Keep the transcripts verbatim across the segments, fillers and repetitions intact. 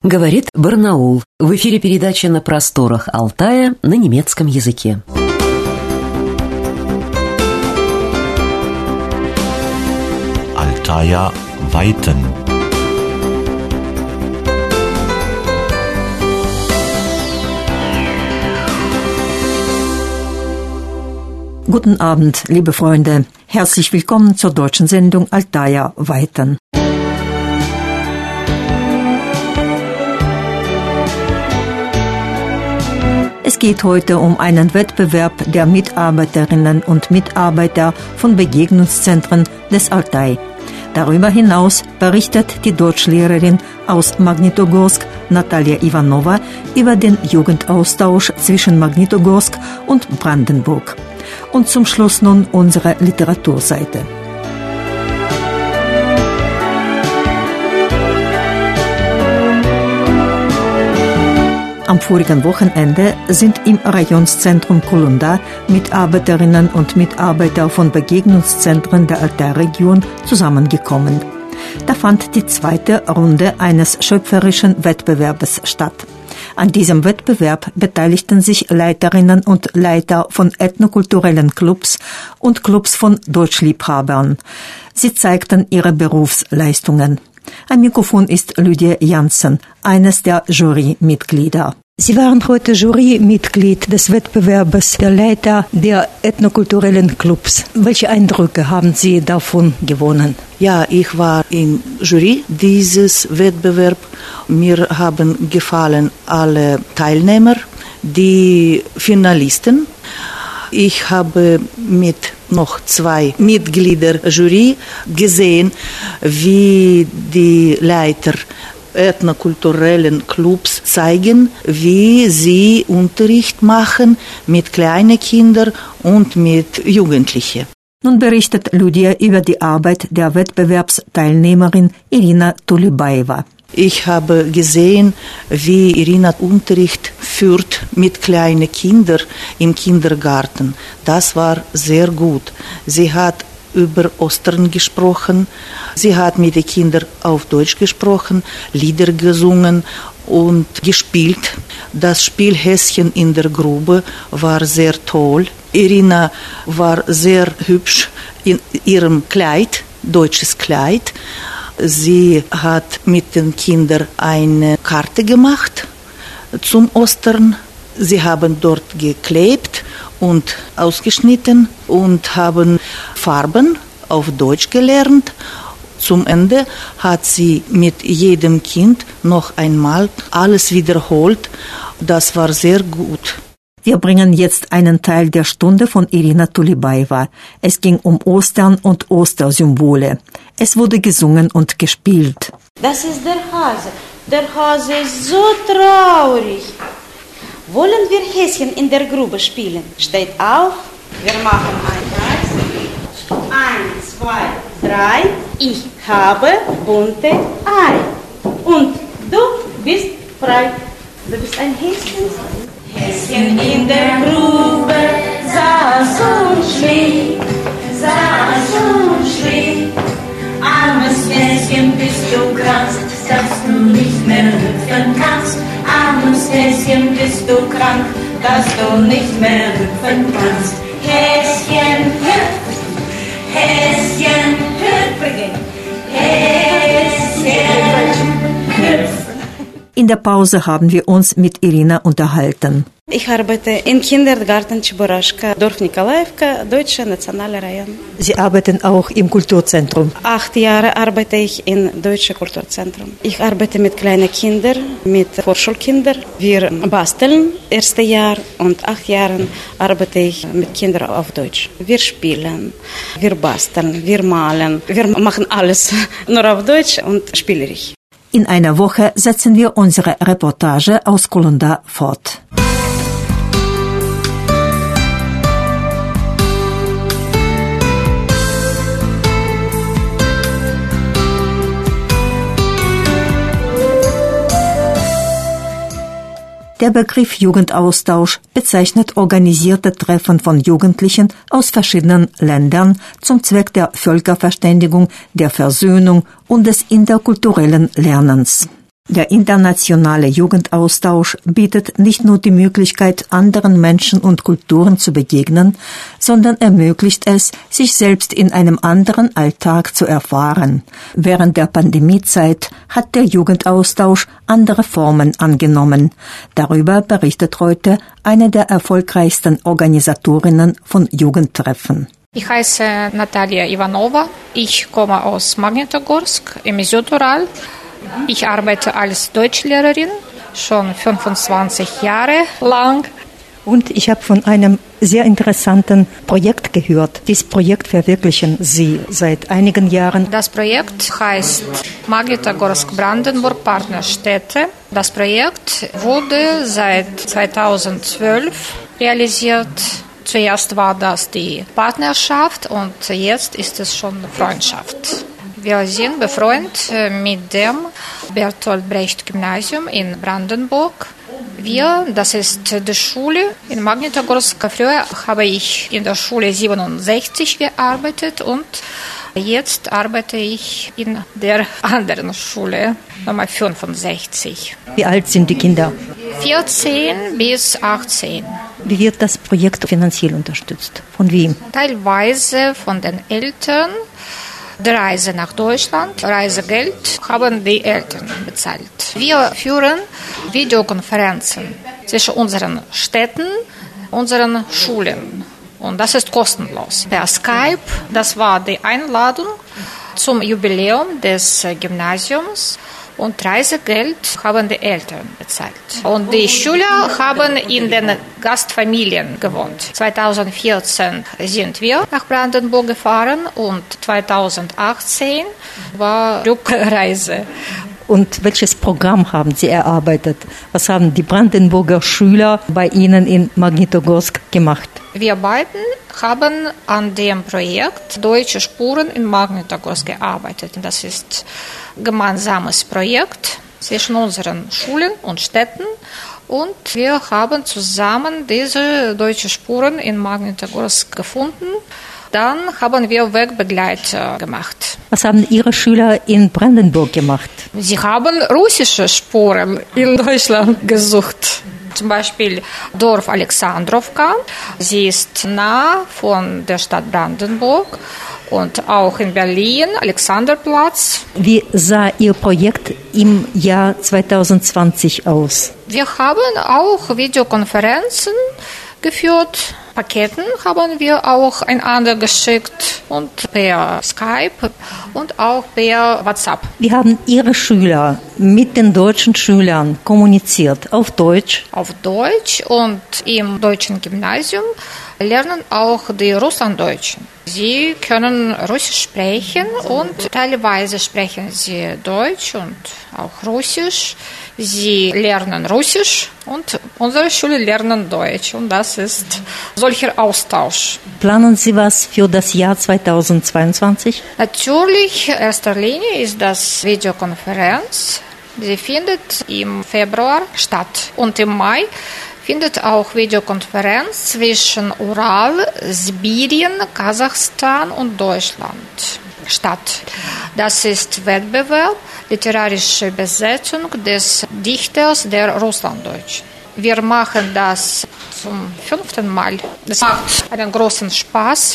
Говорит Барнаул. В эфире передача «На просторах Алтая» на немецком языке. Altaja Weiten. Guten Abend, liebe Freunde. Herzlich willkommen zur deutschen Sendung Altaja Weiten. Es geht heute um einen Wettbewerb der Mitarbeiterinnen und Mitarbeiter von Begegnungszentren des Altai. Darüber hinaus berichtet die Deutschlehrerin aus Magnitogorsk Natalia Ivanova über den Jugendaustausch zwischen Magnitogorsk und Brandenburg. Und zum Schluss nun unsere Literaturseite. Am vorigen Wochenende sind im Rajonszentrum Kolunda Mitarbeiterinnen und Mitarbeiter von Begegnungszentren der Altai-Region zusammengekommen. Da fand die zweite Runde eines schöpferischen Wettbewerbs statt. An diesem Wettbewerb beteiligten sich Leiterinnen und Leiter von ethnokulturellen Clubs und Clubs von Deutschliebhabern. Sie zeigten ihre Berufsleistungen. Am Mikrofon ist Lydia Janssen, eines der Jurymitglieder. Sie waren heute Jurymitglied des Wettbewerbs der Leiter der ethnokulturellen Clubs. Welche Eindrücke haben Sie davon gewonnen? Ja, ich war in Jury dieses Wettbewerb. Mir haben gefallen alle Teilnehmer, die Finalisten. Ich habe mit noch zwei Mitgliedern Jury gesehen, wie die Leiter ethnokulturellen Clubs zeigen, wie sie Unterricht machen mit kleinen Kindern und mit Jugendlichen. Nun berichtet Lydia über die Arbeit der Wettbewerbsteilnehmerin Irina Tulibaeva. Ich habe gesehen, wie Irina Unterricht führt mit kleinen Kindern im Kindergarten. Das war sehr gut. Sie hat über Ostern gesprochen, sie hat mit den Kindern auf Deutsch gesprochen, Lieder gesungen und gespielt. Das Spiel Häschen in der Grube war sehr toll. Irina war sehr hübsch in ihrem Kleid, deutsches Kleid. Sie hat mit den Kindern eine Karte gemacht zum Ostern. Sie haben dort geklebt und ausgeschnitten und haben Farben auf Deutsch gelernt. Zum Ende hat sie mit jedem Kind noch einmal alles wiederholt. Das war sehr gut. Wir bringen jetzt einen Teil der Stunde von Irina Tulibaeva. Es ging um Ostern und Ostersymbole. Es wurde gesungen und gespielt. Das ist der Hase. Der Hase ist so traurig. Wollen wir Häschen in der Grube spielen? Steht auf. Wir machen ein Kreis. Eins, zwei, drei. Ich habe bunte Ei. Und du bist frei. Du bist ein Häschen. Häschen in der Grube saß und schrie, saß und schrie. Armes Häschen, bist du krank, dass du nicht mehr hüpfen kannst. Armes Häschen, bist du krank, dass du nicht mehr hüpfen kannst. Häschen, hüpf, Häschen, hüpf, Häschen, hüpf. In der Pause haben wir uns mit Irina unterhalten. Ich arbeite im Kindergarten Cheboraschka, Dorf Nikolaevka, Deutscher Nationaler Rayon. Sie arbeiten auch im Kulturzentrum. Acht Jahre arbeite ich im Deutschen Kulturzentrum. Ich arbeite mit kleinen Kindern, mit Vorschulkindern. Wir basteln, erste Jahr und acht Jahren arbeite ich mit Kindern auf Deutsch. Wir spielen, wir basteln, wir malen, wir machen alles nur auf Deutsch und spielerisch. In einer Woche setzen wir unsere Reportage aus Kolunda fort. Der Begriff Jugendaustausch bezeichnet organisierte Treffen von Jugendlichen aus verschiedenen Ländern zum Zweck der Völkerverständigung, der Versöhnung und des interkulturellen Lernens. Der internationale Jugendaustausch bietet nicht nur die Möglichkeit, anderen Menschen und Kulturen zu begegnen, sondern ermöglicht es, sich selbst in einem anderen Alltag zu erfahren. Während der Pandemiezeit hat der Jugendaustausch andere Formen angenommen. Darüber berichtet heute eine der erfolgreichsten Organisatorinnen von Jugendtreffen. Ich heiße Natalia Ivanova. Ich komme aus Magnitogorsk im Südural. Ich arbeite als Deutschlehrerin schon fünfundzwanzig Jahre lang. Und ich habe von einem sehr interessanten Projekt gehört. Dieses Projekt verwirklichen Sie seit einigen Jahren. Das Projekt heißt Magnitogorsk-Brandenburg Partnerstädte. Das Projekt wurde seit zweitausendzwölf realisiert. Zuerst war das die Partnerschaft und jetzt ist es schon Freundschaft. Wir sind befreundet mit dem Bertolt Brecht Gymnasium in Brandenburg. Wir, das ist die Schule in Magnitogorsk. Früher habe ich in der Schule siebenundsechzig gearbeitet und jetzt arbeite ich in der anderen Schule, Nummer fünfundsechzig. Wie alt sind die Kinder? vierzehn bis achtzehn. Wie wird das Projekt finanziell unterstützt? Von wem? Teilweise von den Eltern. Die Reise nach Deutschland, Reisegeld haben die Eltern bezahlt. Wir führen Videokonferenzen zwischen unseren Städten, unseren Schulen. Und das ist kostenlos. Per Skype, das war die Einladung zum Jubiläum des Gymnasiums. Und Reisegeld haben die Eltern bezahlt. Und die Schüler haben in den Gastfamilien gewohnt. zweitausendvierzehn sind wir nach Brandenburg gefahren und zweitausendachtzehn war Rückreise. Und welches Programm haben Sie erarbeitet? Was haben die Brandenburger Schüler bei Ihnen in Magnitogorsk gemacht? Wir beiden haben an dem Projekt Deutsche Spuren in Magnitogorsk gearbeitet. Das ist ein gemeinsames Projekt zwischen unseren Schulen und Städten. Und wir haben zusammen diese deutschen Spuren in Magnitogorsk gefunden. Dann haben wir Wegbegleiter gemacht. Was haben Ihre Schüler in Brandenburg gemacht? Sie haben russische Spuren in Deutschland gesucht. Zum Beispiel Dorf Alexandrowka. Sie ist nah von der Stadt Brandenburg. Und auch in Berlin, Alexanderplatz. Wie sah Ihr Projekt im Jahr zweitausendzwanzig aus? Wir haben auch Videokonferenzen geführt. Paketen haben wir auch einander geschickt und per Skype und auch per WhatsApp. Wie haben Ihre Schüler mit den deutschen Schülern kommuniziert? Auf Deutsch? Auf Deutsch, und im deutschen Gymnasium lernen auch die Russlanddeutschen. Sie können Russisch sprechen und teilweise sprechen sie Deutsch und auch Russisch. Sie lernen Russisch und unsere Schüler lernen Deutsch, und das ist solcher Austausch. Planen Sie was für das Jahr zweitausendzweiundzwanzig? Natürlich, in erster Linie ist das Videokonferenz. Sie findet im Februar statt, und im Mai findet auch Videokonferenz zwischen Ural, Sibirien, Kasachstan und Deutschland statt. Das ist Wettbewerb, literarische Übersetzung des Dichters der Russlanddeutschen. Wir machen das zum fünften Mal. Das macht einen großen Spaß.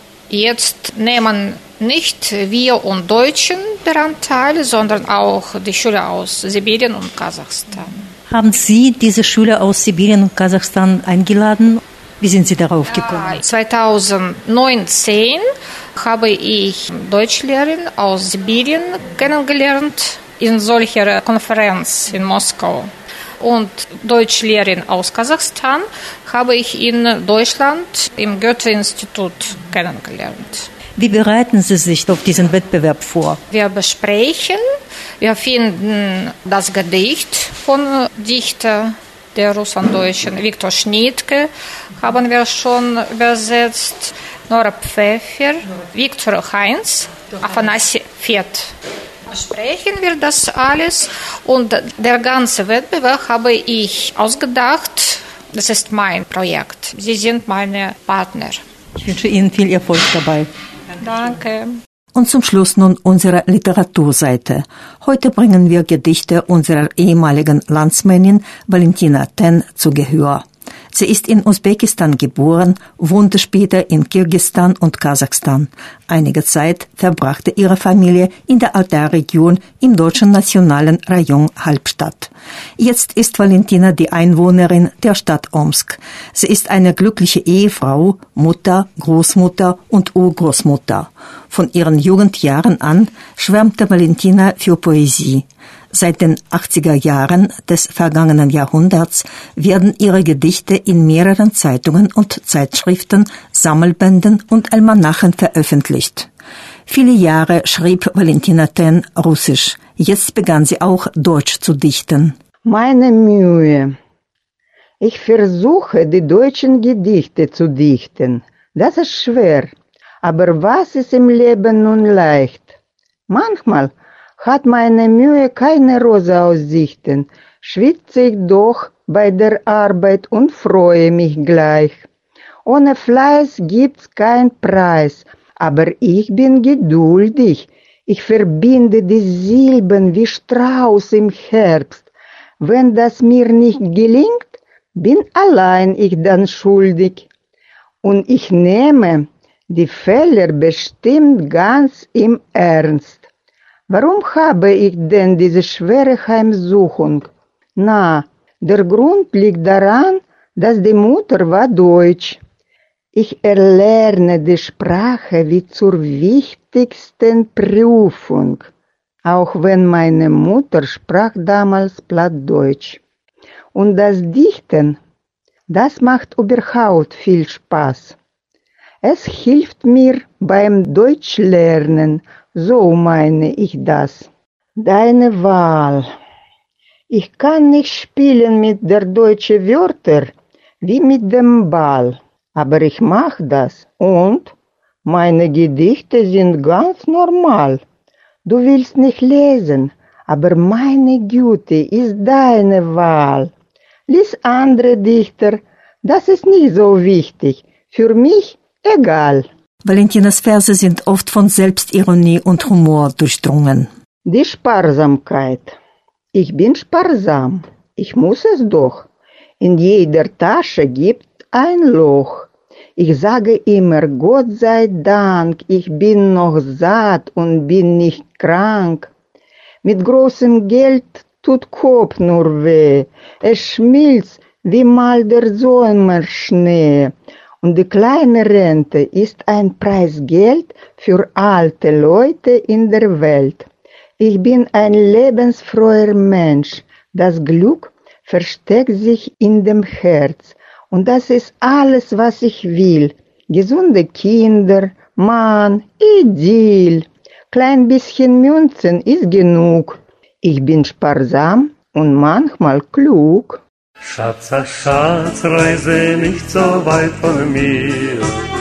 Jetzt nehmen nicht wir und Deutschen daran teil, sondern auch die Schüler aus Sibirien und Kasachstan. Haben Sie diese Schüler aus Sibirien und Kasachstan eingeladen? Wie sind Sie darauf gekommen? zweitausendneunzehn habe ich Deutschlehrerin aus Sibirien kennengelernt in solcher Konferenz in Moskau. Und Deutschlehrerin aus Kasachstan habe ich in Deutschland im Goethe-Institut kennengelernt. Wie bereiten Sie sich auf diesen Wettbewerb vor? Wir besprechen, wir finden das Gedicht von Dichter der Russlanddeutschen, Viktor Schnittke, haben wir schon übersetzt, Nora Pfeffer, Viktor Heinz, Afanassi Fett. Besprechen wir das alles, und der ganze Wettbewerb habe ich ausgedacht. Das ist mein Projekt. Sie sind meine Partner. Ich wünsche Ihnen viel Erfolg dabei. Danke. Und zum Schluss nun unsere Literaturseite. Heute bringen wir Gedichte unserer ehemaligen Landsmännin Valentina Ten zu Gehör. Sie ist in Usbekistan geboren, wohnte später in Kirgisistan und Kasachstan. Einige Zeit verbrachte ihre Familie in der Altai-Region im deutschen nationalen Rayon Halbstadt. Jetzt ist Valentina die Einwohnerin der Stadt Omsk. Sie ist eine glückliche Ehefrau, Mutter, Großmutter und Urgroßmutter. Von ihren Jugendjahren an schwärmte Valentina für Poesie. Seit den achtziger Jahren des vergangenen Jahrhunderts werden ihre Gedichte in mehreren Zeitungen und Zeitschriften, Sammelbänden und Almanachen veröffentlicht. Viele Jahre schrieb Valentina Ten Russisch. Jetzt begann sie auch Deutsch zu dichten. Meine Mühe. Ich versuche, die deutschen Gedichte zu dichten. Das ist schwer. Aber was ist im Leben nun leicht? Manchmal hat meine Mühe keine rosa Aussichten, schwitze ich doch bei der Arbeit und freue mich gleich. Ohne Fleiß gibt's kein Preis, aber ich bin geduldig. Ich verbinde die Silben wie Strauß im Herbst. Wenn das mir nicht gelingt, bin allein ich dann schuldig. Und ich nehme die Fehler bestimmt ganz im Ernst. Warum habe ich denn diese schwere Heimsuchung? Na, der Grund liegt daran, dass die Mutter war Deutsch. Ich erlerne die Sprache wie zur wichtigsten Prüfung, auch wenn meine Mutter sprach damals Plattdeutsch. Und das Dichten, das macht überhaupt viel Spaß. Es hilft mir beim Deutschlernen, so meine ich das. Deine Wahl. Ich kann nicht spielen mit der deutschen Wörter wie mit dem Ball, aber ich mach das und meine Gedichte sind ganz normal. Du willst nicht lesen, aber meine Güte ist deine Wahl. Lies andere Dichter, das ist nicht so wichtig, für mich egal. Valentinas Verse sind oft von Selbstironie und Humor durchdrungen. Die Sparsamkeit. Ich bin sparsam. Ich muss es doch. In jeder Tasche gibt ein Loch. Ich sage immer, Gott sei Dank, ich bin noch satt und bin nicht krank. Mit großem Geld tut Kopf nur weh. Es schmilzt wie mal der Sommerschnee. Und die kleine Rente ist ein Preisgeld für alte Leute in der Welt. Ich bin ein lebensfroher Mensch. Das Glück versteckt sich in dem Herz. Und das ist alles, was ich will. Gesunde Kinder, Mann, Idyll. Klein bisschen Münzen ist genug. Ich bin sparsam und manchmal klug. Schatz, ach Schatz, reise nicht so weit von mir.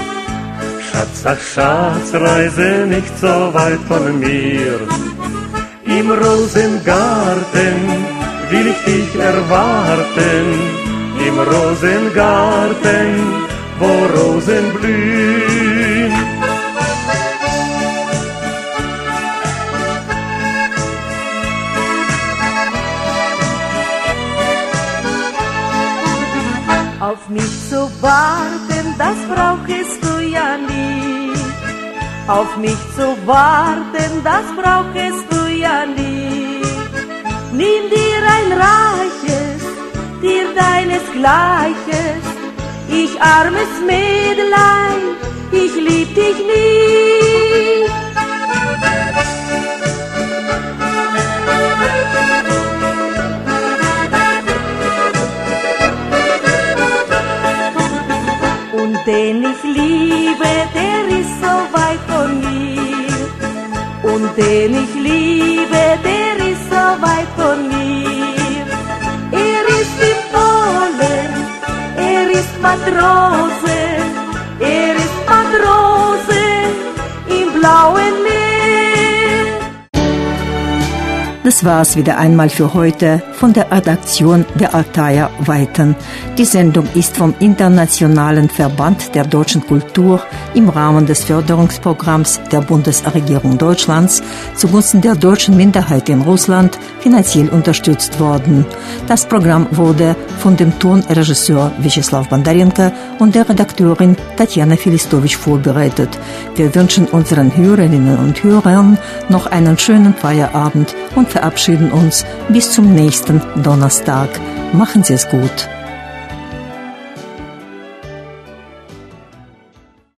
Schatz, ach Schatz, reise nicht so weit von mir. Im Rosengarten will ich dich erwarten. Im Rosengarten, wo Rosen blühen. Auf mich zu warten, das brauchst du ja nie. Auf mich zu warten, das brauchst du ja nie. Nimm dir ein Reiches, dir deinesgleiches. Ich armes Mädelein, ich lieb dich nie. Und den ich liebe, der ist so weit von mir. Und den ich liebe, der ist so weit von mir. Er ist im Polen, er ist Matrose, er ist Matrose im blauen Meer. Das war's wieder einmal für heute von der Redaktion der Altaia Weiten. Die Sendung ist vom Internationalen Verband der deutschen Kultur im Rahmen des Förderungsprogramms der Bundesregierung Deutschlands zugunsten der deutschen Minderheit in Russland finanziell unterstützt worden. Das Programm wurde von dem Tonregisseur Vyacheslav Bondarenko und der Redakteurin Tatjana Filistowitsch vorbereitet. Wir wünschen unseren Hörerinnen und Hörern noch einen schönen Feierabend und verabschieden uns bis zum nächsten Donnerstag. Machen Sie es gut.